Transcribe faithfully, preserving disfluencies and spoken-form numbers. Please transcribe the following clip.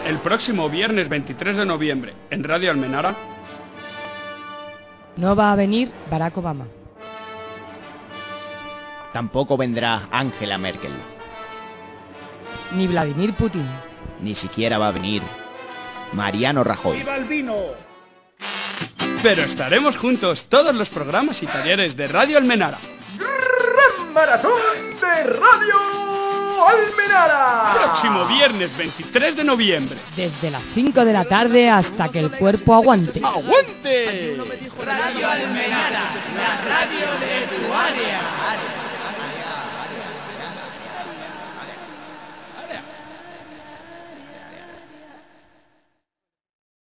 El próximo viernes veintitrés de noviembre, en Radio Almenara. No va a venir Barack Obama. Tampoco vendrá Angela Merkel. Ni Vladimir Putin. Ni siquiera va a venir Mariano Rajoy. ¡Viva el vino! Pero estaremos juntos todos los programas y talleres de Radio Almenara. ¡Gran maratón de Radio Almenara! Próximo viernes veintitrés de noviembre. Desde las cinco de la tarde hasta que el cuerpo aguante. ¡Aguante! Radio Almenara, la radio de tu área.